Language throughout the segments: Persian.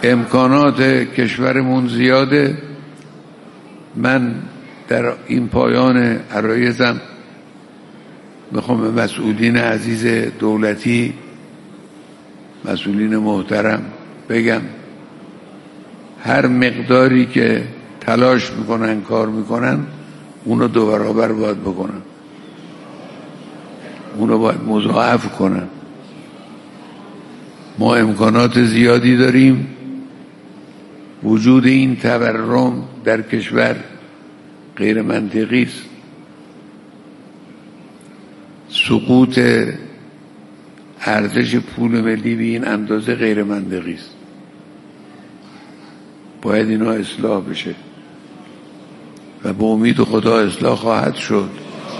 امکانات کشورمون زیاده. من در این پایان عرایزم میخوام به مسئولین عزیز دولتی، مسئولین محترم بگم هر مقداری که تلاش میکنن کار میکنن اونو 2 برابر باید بکنن، اونو باید مضاعف کنن. ما امکانات زیادی داریم. وجود این تورم در کشور غیر منطقی است. سقوط ارزش پول ملی به این اندازه غیر منطقی است. باید اینا اصلاح بشه و به امید خدا اصلاح خواهد شد.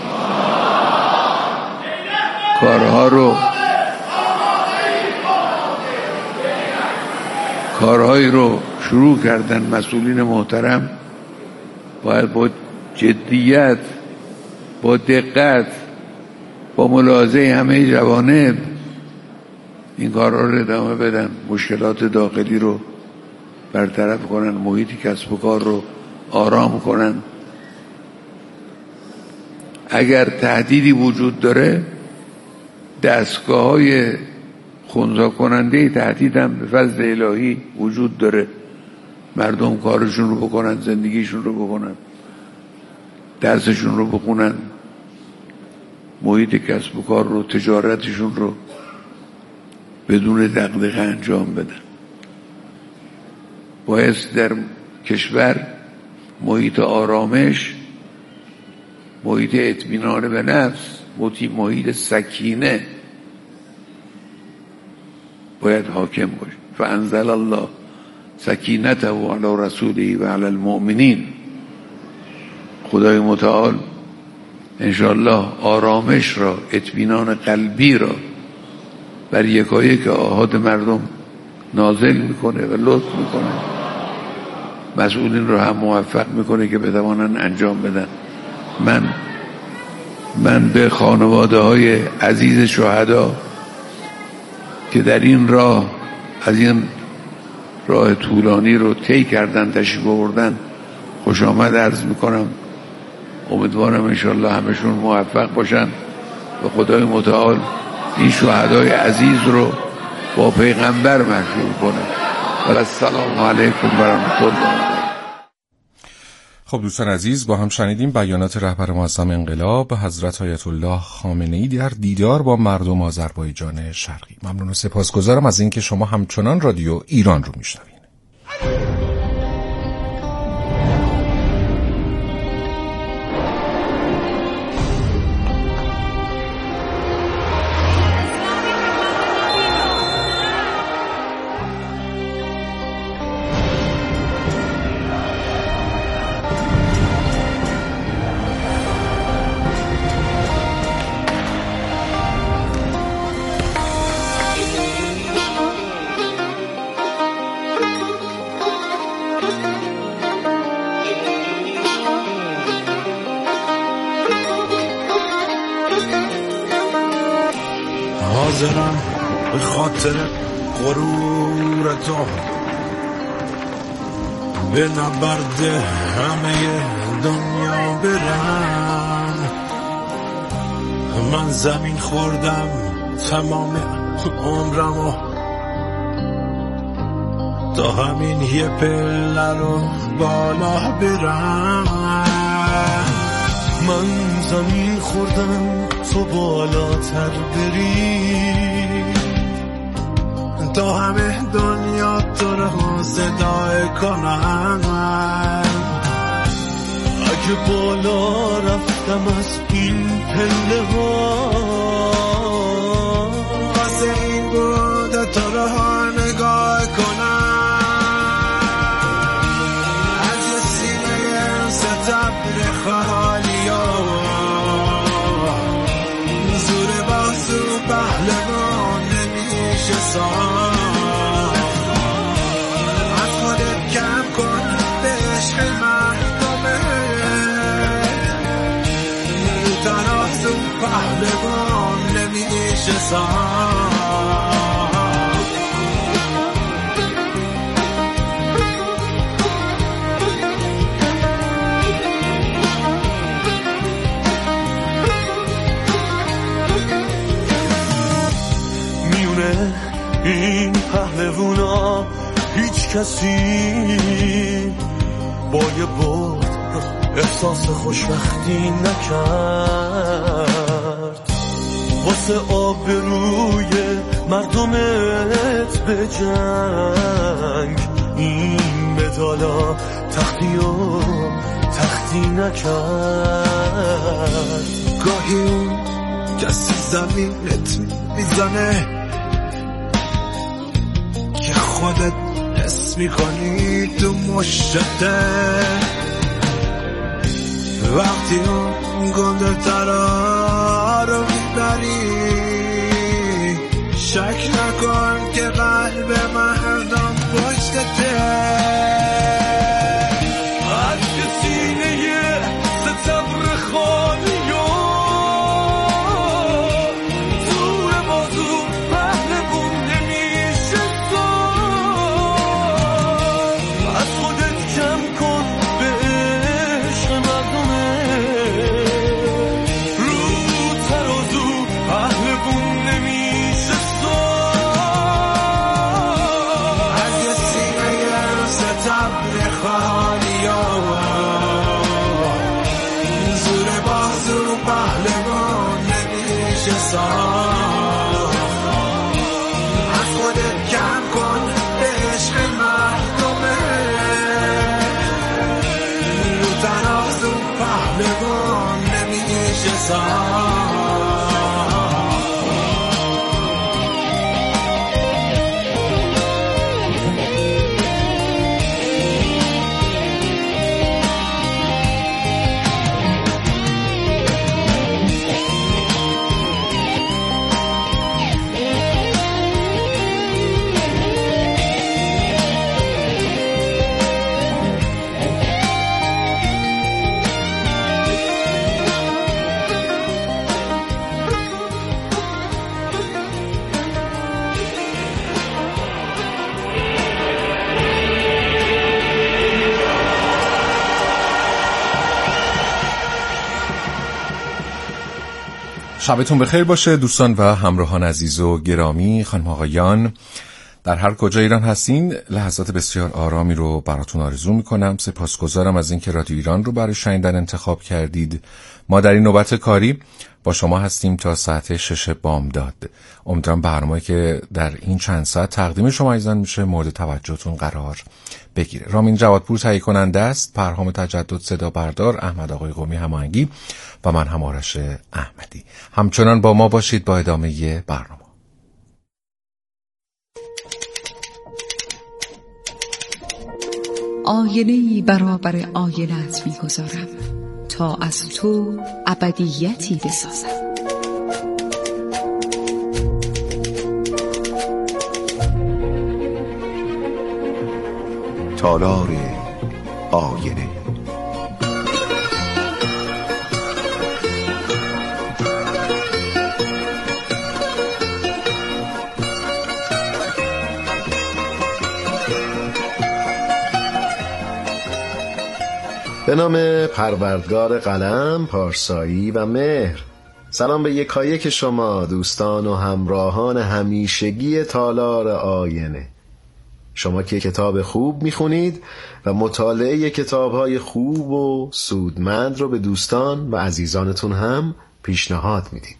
کارهایی رو شروع کردن مسئولین محترم. باید با جدیت، با دقت، با ملاحظه همه جوانب این کارها رو ادامه بدن. مشکلات داخلی رو برطرف کنن، محیط کسب و کار رو آرام کنن. اگر تهدیدی وجود داره دستگاه‌های خنثی کننده تهدید هم به فضل الهی وجود داره. مردم کارشون رو بکنن، زندگیشون رو بکنن، درسشون رو بخونن، محیط کسب و کار رو، تجارتشون رو بدون دغدغه انجام بدن. باید در کشور محیط آرامش، محیط اطمینان به نفس، محیط سکینه باید حاکم باشه. فانزل الله سکینته علی رسوله و علی المؤمنین. خدای متعال انشاءالله آرامش را، اطمینان قلبی را بر یکایک آحاد مردم نازل میکنه و لطف میکنه. مسئولین رو هم موفق میکنه که بتوانن انجام بدن. من به خانواده های عزیز شهدا که در این راه، از این راه طولانی رو طی کردن، تشریف آوردن، خوش آمد عرض میکنم. امیدوارم انشاءالله همشون موفق باشن و خدای متعال این شهدای عزیز رو با پیغمبر مشهور کنه. و السلام علیکم و رحمت الله. خب دوستان عزیز، با هم شنیدیم بیانات رهبر معظم انقلاب حضرت آیت الله خامنه‌ای در دیدار با مردم آذربایجان شرقی. ممنون و سپاسگزارم از اینکه شما همچنان رادیو ایران رو میشنوید. حاضرم به خاطر غرور تو به نبرد همه دنیا برم. من زمین خوردم تمام عمرمو تا همین یه پله رو بالا برم. من زمین خوردم تو بالاتر بری تا همه دنیا تو رو صدای کنم. اگه بالا رفتم از این پله ها واسه این بود تو رو نگاه کنم. از یه سینه ستبر خالی ها زور بازو پهلوان نمیشه سام. از خودت کم کن به عشق محکومه ترازو پهلوان نمیشه سام. این پهلوونا هیچ کسی با یه برد احساس خوشبختی نکرد. واسه آبروی مردمت به جنگ این مدالا تختی نکرد. گاهی اون کسی زمینت میزنه که خودت حس میکنی تو مشته. وقتی اون گنده ترا رو میبری شک نکن که قلب مردم پشتته. از که سینه ستبر خالی و زور بازو پهلوون نمیشه سار. از خودت کم کن به عشق مردمه، رو ترازو پهلوون نمیشه سار. از یه سینه ستبر خالی و زور بازو پهلوان نمیشه سار. از خودت کم کن به عشق مردمه، رو ترازو پهلوان نمیشه سار. شبتون بخیر باشه دوستان و همراهان عزیز و گرامی، خانم آقایان، در هر کجا ایران هستین لحظات بسیار آرامی رو براتون آرزو میکنم. سپاسگزارم از اینکه رادیو ایران رو برای شنیدن انتخاب کردید. ما در این نوبت کاری با شما هستیم تا ساعت 6 بامداد. امیدوارم برنامه‌ای که در این چند ساعت تقدیم شما عزیزان میشه مورد توجهتون قرار بگیره. رامین جوادپور تهیه کننده است، پرهام تجدد صدا بردار، احمد آقای قمی هماهنگی و من هم آرش احمدی. همچنان با ما باشید با ادامه برنامه. آینه‌ای برابر آینه‌ات می‌گذارم تا از تو ابدیتی بسازم. تالار آینه. به نام پروردگار قلم، پارسایی و مهر. سلام به یکایک شما دوستان و همراهان همیشگی تالار آینه. شما که کتاب خوب میخونید و مطالعه کتابهای خوب و سودمند رو به دوستان و عزیزانتون هم پیشنهاد میدید.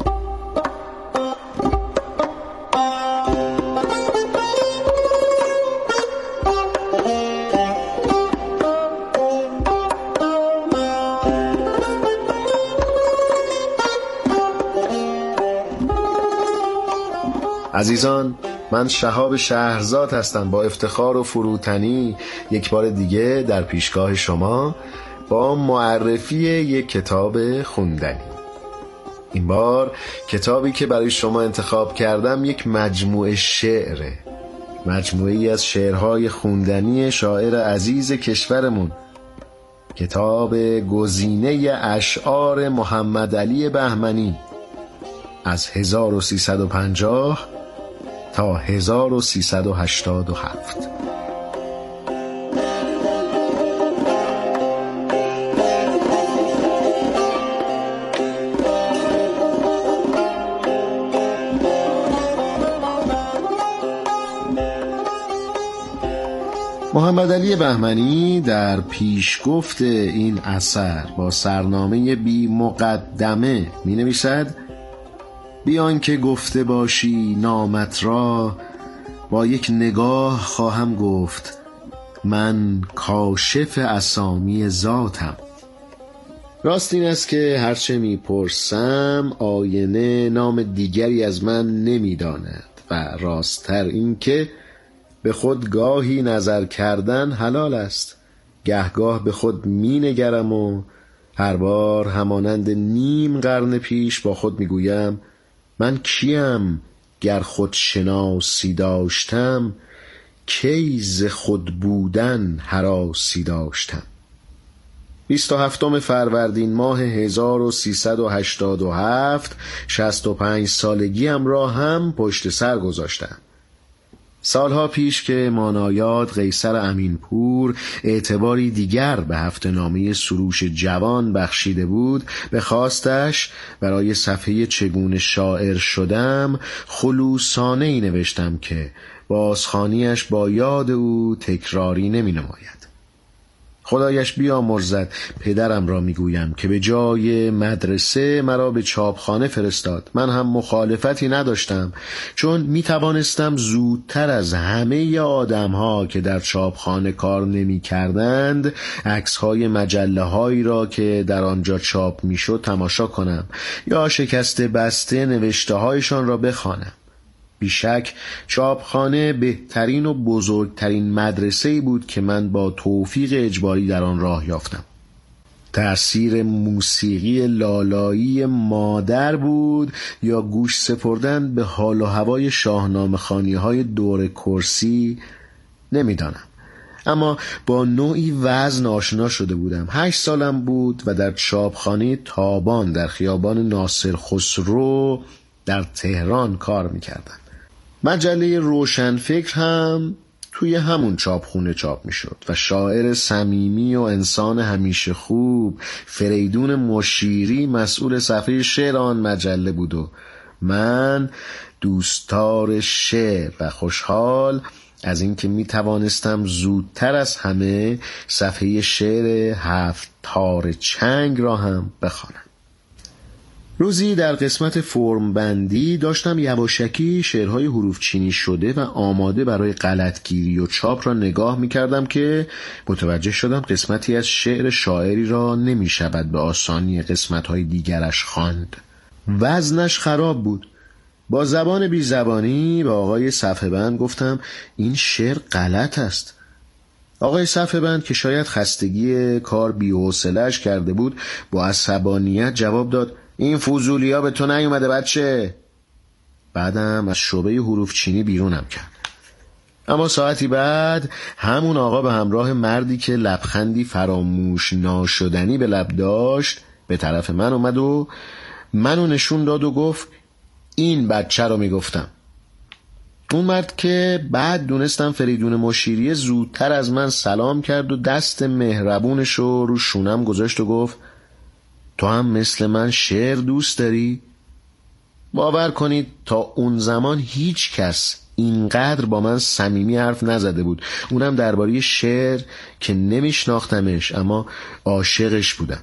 عزیزان، من شهاب شهرزاد هستم. با افتخار و فروتنی یک بار دیگه در پیشگاه شما با معرفی یک کتاب خوندنی. این بار کتابی که برای شما انتخاب کردم یک مجموعه شعره، مجموعه‌ای از شعرهای خوندنی شاعر عزیز کشورمون. کتاب گزینه اشعار محمد علی بهمنی از 1350 تا 1387. محمد علی بهمنی در پیشگفت این اثر با سرنامه بی مقدمه می نویسد: بیان که گفته باشی نامت را، با یک نگاه خواهم گفت من کاشف اسامی ذاتم. راست این است که هرچه می پرسم آینه نام دیگری از من نمی داند و راستتر این که به خود گاهی نظر کردن حلال است. گهگاه به خود می نگرم و هر بار همانند نیم قرن پیش با خود می گویم من کیم گر خود شناسی داشتم، کی ز خود بودن هراسی داشتم. 27 فروردین ماه 1387 65 سالگیم را هم پشت سر گذاشتم. سالها پیش که مانایاد قیصر امینپور اعتباری دیگر به هفته‌نامه سروش جوان بخشیده بود، به خواستش برای صفحه چگونه شاعر شدم خلوصانه ای نوشتم که بازخوانیش با یاد او تکراری نمی نماید. خدایش بیامرزد پدرم را میگویم که به جای مدرسه مرا به چاپخانه فرستاد. من هم مخالفتی نداشتم، چون میتوانستم زودتر از همه آدمها که در چاپخانه کار نمی کردند عکسهای مجله هایی را که در آنجا چاپ میشد تماشا کنم یا شکسته بسته نوشته هایشان را بخوانم. بیشک چاپخانه بهترین و بزرگترین مدرسه‌ای بود که من با توفیق اجباری در آن راه یافتم. تأثیر موسیقی لالایی مادر بود یا گوش سپردن به حال و هوای شاهنامه‌خوانی‌های دور کرسی نمیدانم، اما با نوعی وزن آشنا شده بودم. 8 سالم بود و در چاپخانه تابان در خیابان ناصر خسرو در تهران کار میکردم. مجله روشنفکر هم توی همون چاپخونه چاپ میشد و شاعر صمیمی و انسان همیشه خوب فریدون مشیری مسئول صفحه شعر آن مجله بود و من دوستدار شعر و خوشحال از اینکه می توانستم زودتر از همه صفحه شعر 7 تار چنگ را هم بخوانم. روزی در قسمت فرم بندی داشتم یواشکی شعرهای حروف چینی شده و آماده برای غلطگیری و چاپ را نگاه می کردم که متوجه شدم قسمتی از شعر شاعری را نمی شود به آسانی قسمتهای دیگرش خواند. وزنش خراب بود. با زبان بی زبانی به آقای صفحه بند گفتم این شعر غلط است. آقای صفحه بند که شاید خستگی کار بی‌حوصله‌اش کرده بود با عصبانیت جواب داد این فوزولیا به تو نیومده بچه. بعدم از شعبه حروف چینی بیرونم کرد. اما ساعتی بعد همون آقا به همراه مردی که لبخندی فراموش ناشدنی به لب داشت به طرف من اومد و منو نشون داد و گفت این بچه رو میگفتم. اون مرد که بعد دونستم فریدون مشیری زودتر از من سلام کرد و دست مهربونش رو شونم گذاشت و گفت تو هم مثل من شعر دوست داری؟ باور کنید تا اون زمان هیچ کس اینقدر با من صمیمی حرف نزده بود، اونم درباره شعر که نمیشناختمش اما عاشقش بودم.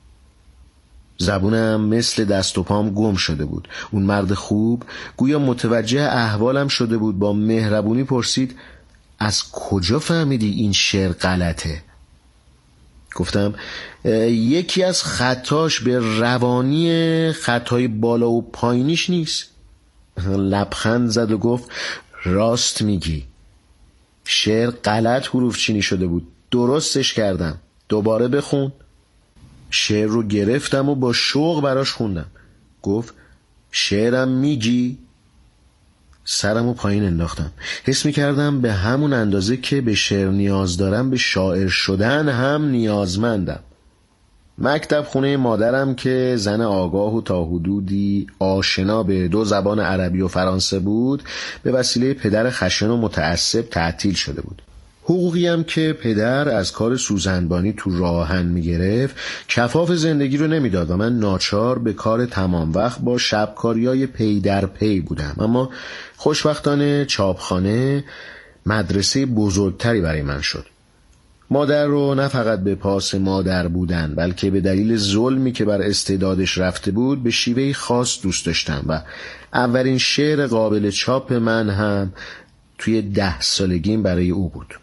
زبونم مثل دست و پام گم شده بود. اون مرد خوب گویا متوجه احوالم شده بود، با مهربونی پرسید از کجا فهمیدی این شعر غلطه؟ گفتم یکی از خطاش به روانی خطای بالا و پایینیش نیست. لبخند زد و گفت راست میگی، شعر غلط حروف چینی شده بود، درستش کردم، دوباره بخون. شعر رو گرفتم و با شوق براش خوندم. گفت شعرم میگی؟ سرمو پایین انداختم. حس میکردم به همون اندازه که به شعر نیاز دارم به شاعر شدن هم نیازمندم. مکتب خونه مادرم که زن آگاه و تا حدودی آشنا به 2 زبان عربی و فرانسه بود به وسیله پدر خشن و متعصب تعطیل شده بود. حقوقی هم که پدر از کار سوزنبانی تو راهن میگرفت کفاف زندگی رو نمیداد و من ناچار به کار تمام وقت با شبکاریای پی در پی بودم. اما خوشبختانه چاپخانه مدرسه بزرگتری برای من شد. مادر رو نه فقط به پاس مادر بودن، بلکه به دلیل ظلمی که بر استعدادش رفته بود به شیوهی خاص دوست داشتم و اولین شعر قابل چاپ من هم توی 10 سالگیم برای او بود.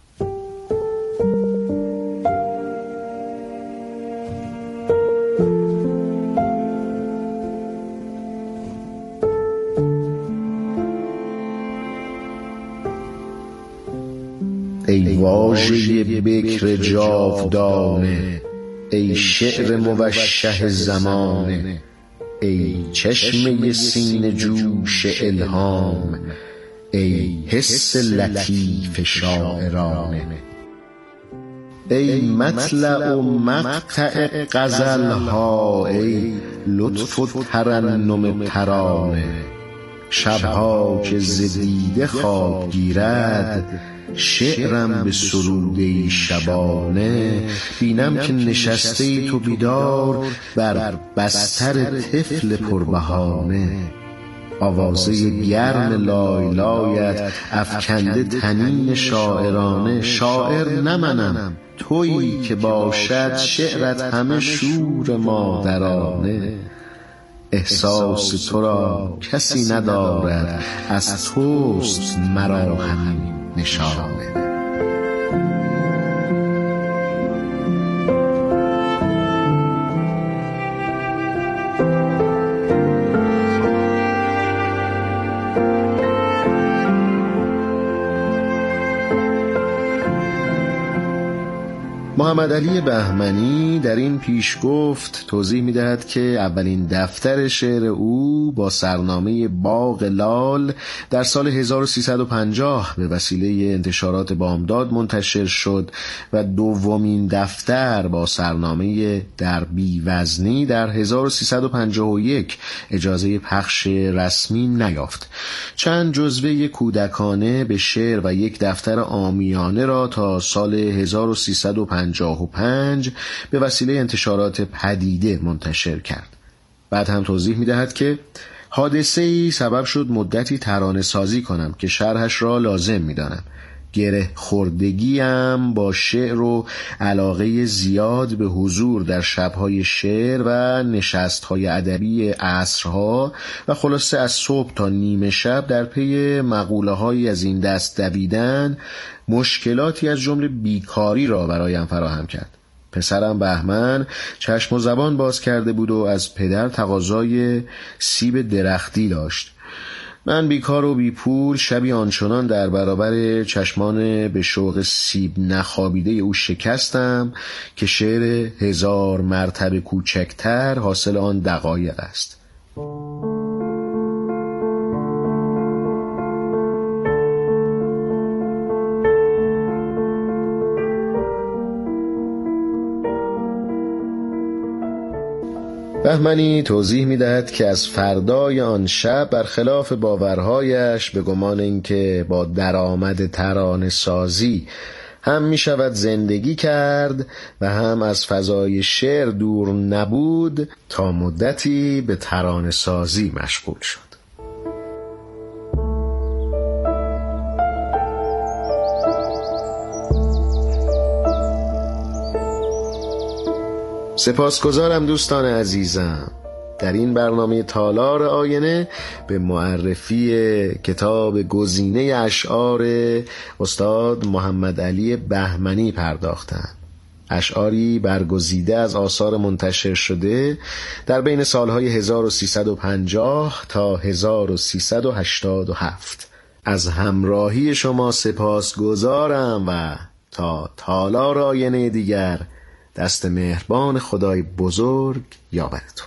ای واژه بکر جاودانه، ای شعر موشح زمانه، ای چشمه سینه جوش الهام، ای حس لطیف شاعرانه، ای مطلع و مقطع غزلها، ای لطف و ترنم ترانه، شبها که ز دیده خواب گیرد، شعرم به سروده شبانه، بینم که نشسته ای تو بیدار بر بستر طفل پربهانه، آوازه گرم لایلایت افکنده طنین شاعرانه، شاعر نه منم تویی که باشد شعرت همه شور مادرانه، احساس تو را کسی ندارد از توست مرا همین نشانه. محمد علی بهمنی در این پیشگفت توضیح می‌دهد که اولین دفتر شعر او با سرنامه باغ لال در سال 1350 به وسیله انتشارات بامداد منتشر شد و دومین دفتر با سرنامه در بی‌وزنی در 1351 اجازه پخش رسمی نیافت. چند جزوه کودکانه به شعر و یک دفتر عامیانه را تا سال 1355 به وسیله انتشارات پدیده منتشر کرد. بعد هم توضیح می‌دهد که حادثه‌ای سبب شد مدتی ترانه سازی کنم که شرحش را لازم می‌دانم. گره خوردگیم با شعر و علاقه زیاد به حضور در شب‌های شعر و نشست‌های ادبی عصرها و خلاصه از صبح تا نیمه شب در پی مقوله‌هایی از این دست دویدن مشکلاتی از جمله بیکاری را برایم فراهم کرد. پسرم بهمن چشم و زبان باز کرده بود و از پدر تقاضای سیب درختی داشت. من بیکار و بی پول شبی آنچنان در برابر چشمان به شوق سیب نخوابیده او شکستم که شعر 1000 مرتبه کوچکتر حاصل آن دقایق است. بهمنی توضیح می‌دهد که از فردای آن شب برخلاف باورهایش به گمان اینکه با درآمد ترانه سازی هم می‌شود زندگی کرد و هم از فضای شعر دور نبود تا مدتی به ترانه سازی مشغول شد. سپاسگزارم دوستان عزیزم. در این برنامه تالار آینه به معرفی کتاب گزینه اشعار استاد محمد علی بهمنی پرداختند. اشعاری برگزیده از آثار منتشر شده در بین سالهای 1350 تا 1387. از همراهی شما سپاسگزارم و تا تالار آینه دیگر دست مهربان خدای بزرگ یاورتون.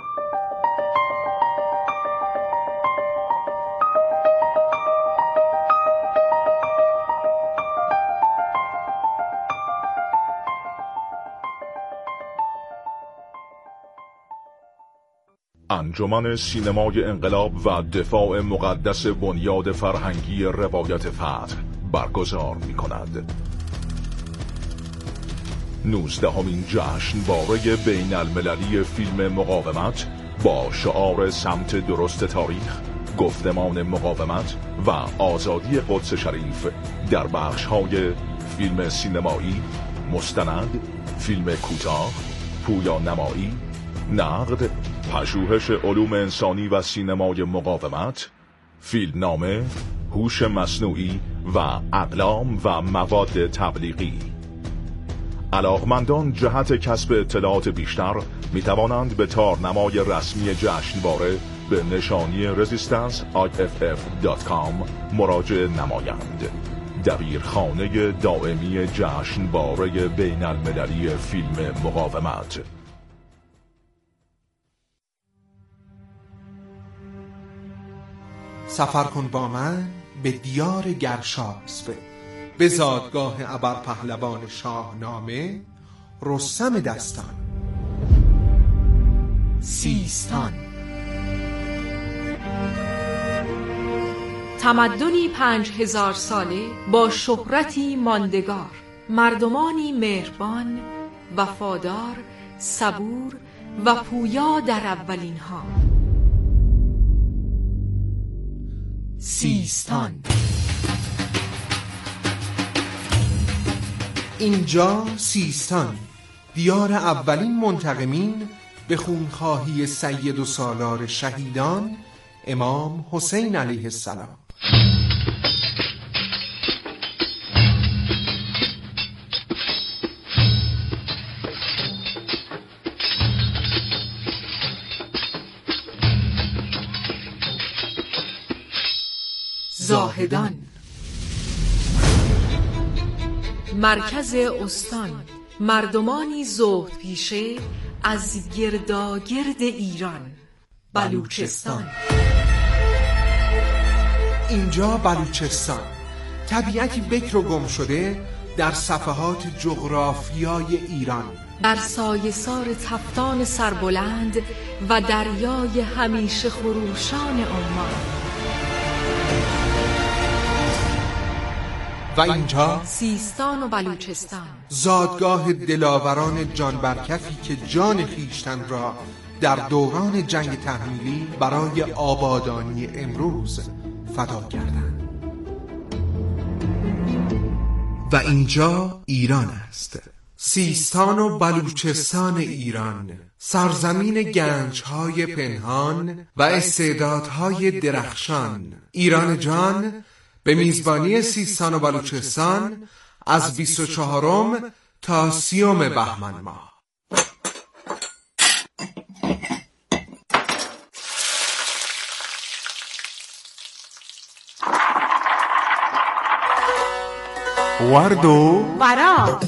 انجمن سینمای انقلاب و دفاع مقدس بنیاد فرهنگی روایت فتح برگزار می‌کند. 19مین جشنواره بین المللی فیلم مقاومت با شعار سمت درست تاریخ، گفتمان مقاومت و آزادی قدس شریف در بخش‌های فیلم سینمایی، مستند، فیلم کوتاه، پویانمایی، نقد، پژوهش علوم انسانی و سینمای مقاومت، فیلمنامه، هوش مصنوعی و اقلام و مواد تبلیغی. علاقمندان جهت کسب اطلاعات بیشتر می توانند به تارنمای رسمی جشنواره به نشانی resistanceIFF.com مراجعه نمایند. دبیرخانه دائمی جشنواره بین المللی فیلم مقاومت. سفر کن با من به دیار گرشاسب، به زادگاه ابرپهلوان شاهنامه رستم دستان. سیستان، تمدنی 5000 ساله با شهرتی ماندگار، مردمانی مهربان، وفادار، صبور و پویا در اولین ها. سیستان، اینجا سیستان، دیار اولین منتقمین به خونخواهی سید و سالار شهیدان امام حسین علیه السلام. زاهدان، مرکز استان، مردمانی زهد پیشه از گرداگرد ایران. بلوچستان، اینجا بلوچستان، طبیعتی بکر و گم شده در صفحات جغرافیای ایران، در سایه‌سار تفتان سربلند و دریای همیشه خروشان عمان. و اینجا سیستان و بلوچستان، زادگاه دلاوران جان برکفی که جان خویشتن را در دوران جنگ تحمیلی برای آبادانی امروز فدا کردند. و اینجا ایران است، سیستان و بلوچستان ایران، سرزمین گنج‌های پنهان و استعدادهای درخشان. ایران جان به میزبانی سیستان و بلوچستان از 24 تا 30 بهمن ماه. ورد و ورا.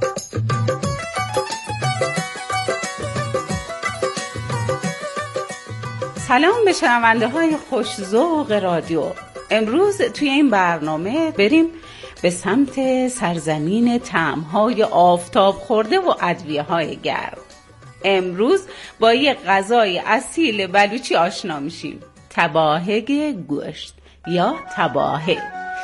سلام به شنونده های خوش‌ذوق رادیو. امروز توی این برنامه بریم به سمت سرزمین طعم‌های آفتاب خورده و ادویه‌های گرم. امروز با یه غذای اصیل بلوچی آشنا میشیم، تباهگ گوشت یا تباهه.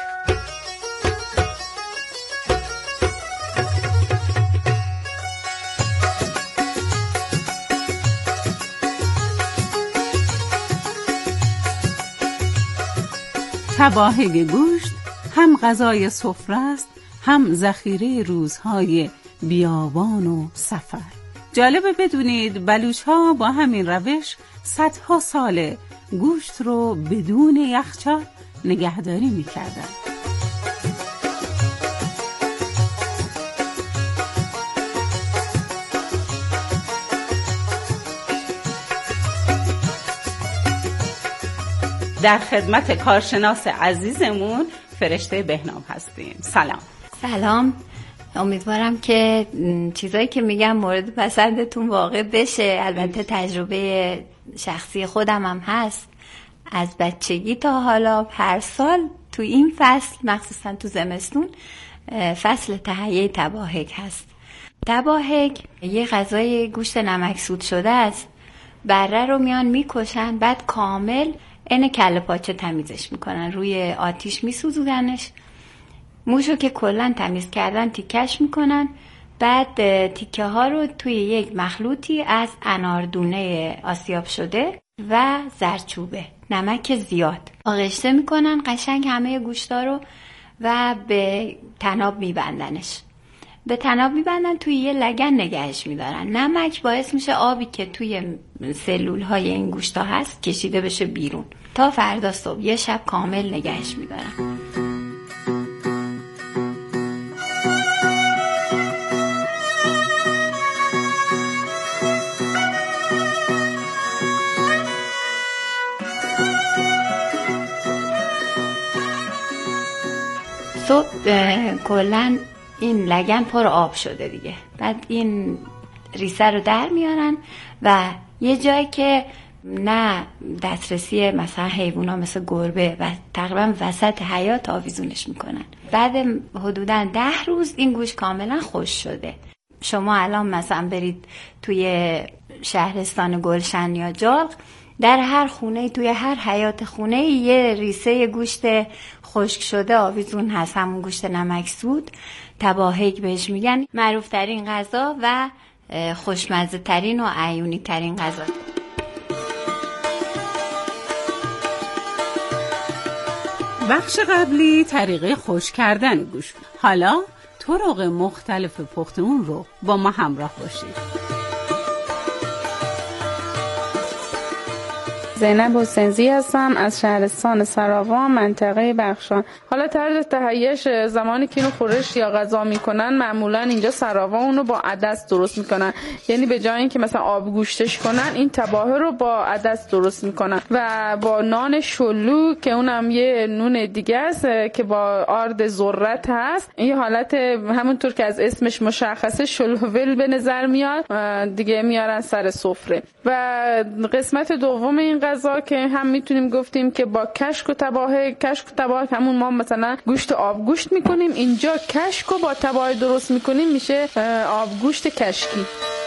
تباهگ گوشت هم غذای سفره است، هم ذخیره روزهای بیابان و سفر. جالبه بدونید بلوچ‌ها با همین روش صدها ساله گوشت رو بدون یخچال نگهداری می‌کردن. در خدمت کارشناس عزیزمون فرشته بهنام هستیم. سلام. امیدوارم که چیزایی که میگم مورد پسندتون واقع بشه. البته تجربه شخصی خودم هم هست. از بچگی تا حالا هر سال تو این فصل، مخصوصا تو زمستون، فصل تهیه تباهگ هست. تباهگ یه غذای گوشت نمکسود شده است. بره رو میان میکشن، بعد کامل این کله پاچه تمیزش میکنن، روی آتیش میسوزوننش. موشو که کلن تمیز کردن تیکش میکنن، بعد تیکه ها رو توی یک مخلوطی از اناردونه آسیاب شده و زردچوبه نمک زیاد آغشته میکنن قشنگ همه گوشتا رو و به تناب میبندنش. به تناب میبندن، توی یه لگن نگهش میدارن. نمک باعث میشه آبی که توی سلول های این گوشتا هست کشیده بشه بیرون. تا فردا صبح یه شب کامل نگهش میدارن. صبح کلن این لگن پر آب شده دیگه. بعد این ریسه رو در میارن و یه جایی که نه دسترسی مثلا حیوونا مثل گربه و تقریبا وسط حیاط آویزونش میکنن. بعد حدوداً 10 روز این گوشت کاملا خشک شده. شما الان مثلا برید توی شهرستان گلشن یا جاغ، در هر خونه، توی هر حیاط خونه یه ریسه گوشت خشک شده آویزون هست، همون گوشت نمکسود، تباهک بهش میگن. معروف ترین غذا و خوشمزه ترین و عیونی ترین غذا. بخش قبلی طریقه خشک کردن گوشت. حالا طرق مختلف پخت اون رو با ما همراه باشید. زینب حسینزی هستم از شهرستان سراوا، منطقه بخشان. حالا طرز تهیه‌اش زمانی که اینو خورش یا غذا میکنن، معمولا اینجا سراوا اونو با عدس درست میکنن. یعنی به جای اینکه مثلا آب گوشتش کنن، این تباهه رو با عدس درست میکنن و با نان شلو که اونم یه نون دیگه است که با آرد ذرت هست. این حالت همونطور که از اسمش مشخصه شلوول به نظر میاد دیگه، میارن سر سفره. و قسمت دوم این غذا که هم میتونیم گفتیم که با کشک و تباهه همون ما مثلا گوشت آب گوشت میکنیم، اینجا کشک و با تباهه درست میکنیم، میشه آب گوشت کشکی.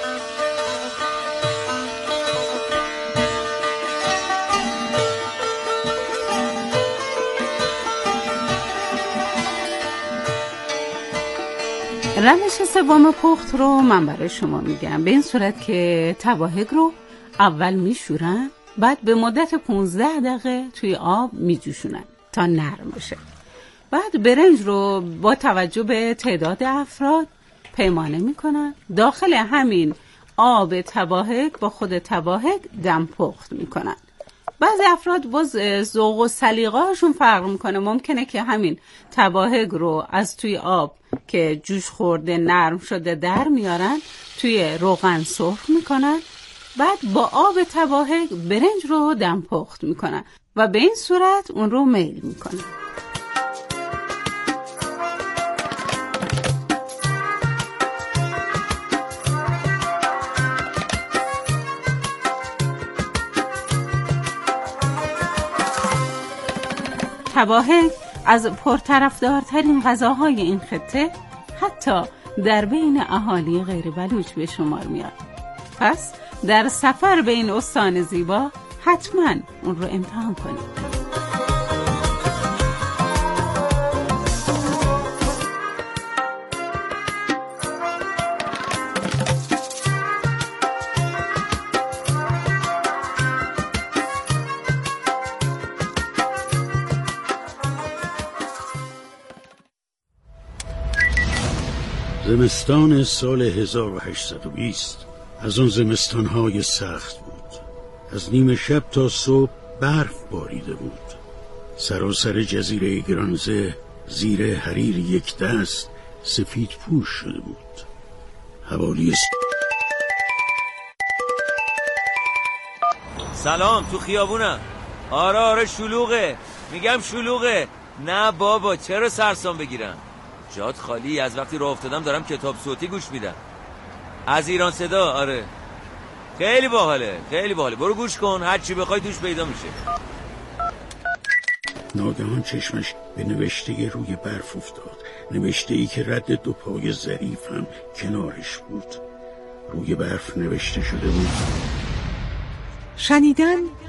روش سوم پخت رو من برای شما میگم. به این صورت که تباهک رو اول میشورن، بعد به مدت 15 دقیقه توی آب میجوشونن تا نرم بشه. بعد برنج رو با توجه به تعداد افراد پیمانه میکنن، داخل همین آب تباهک با خود تباهک دم پخت میکنن. بعضی افراد باز ذوق و سلیقه‌شون فرق میکنه. ممکنه که همین تباهک رو از توی آب که جوش خورده نرم شده در میارن، توی روغن سرخ میکنن، بعد با آب تباهک برنج رو دم پخت میکنن و به این صورت اون رو میل میکنن. تباهک از پرطرفدارترین غذاهای این خطه حتی در بین اهالی غیر بلوچ به شمار میاد. پس در سفر به این استان زیبا حتما اون رو امتحان کنید. زمستان سال 1820 از اون زمستان‌های سخت بود. از نیمه شب تا صبح برف باریده بود. سراسر جزیره گرانزه زیر حریر یک دست سفید پوش شده بود. حوالی سلام، تو خیابونم. آره شلوغه. میگم شلوغه. نه بابا، چرا سرسام بگیرم؟ جات خالی. از وقتی راه افتادم دارم کتاب صوتی گوش میدم از ایران صدا. آره خیلی باحاله، خیلی باحاله. برو گوش کن، هر چی بخوای توش پیدا میشه. ناگهان چشمش به نوشته روی برف افتاد. نوشته‌ای که رد 2 پای ظریف هم کنارش بود. روی برف نوشته شده بود: شنیدن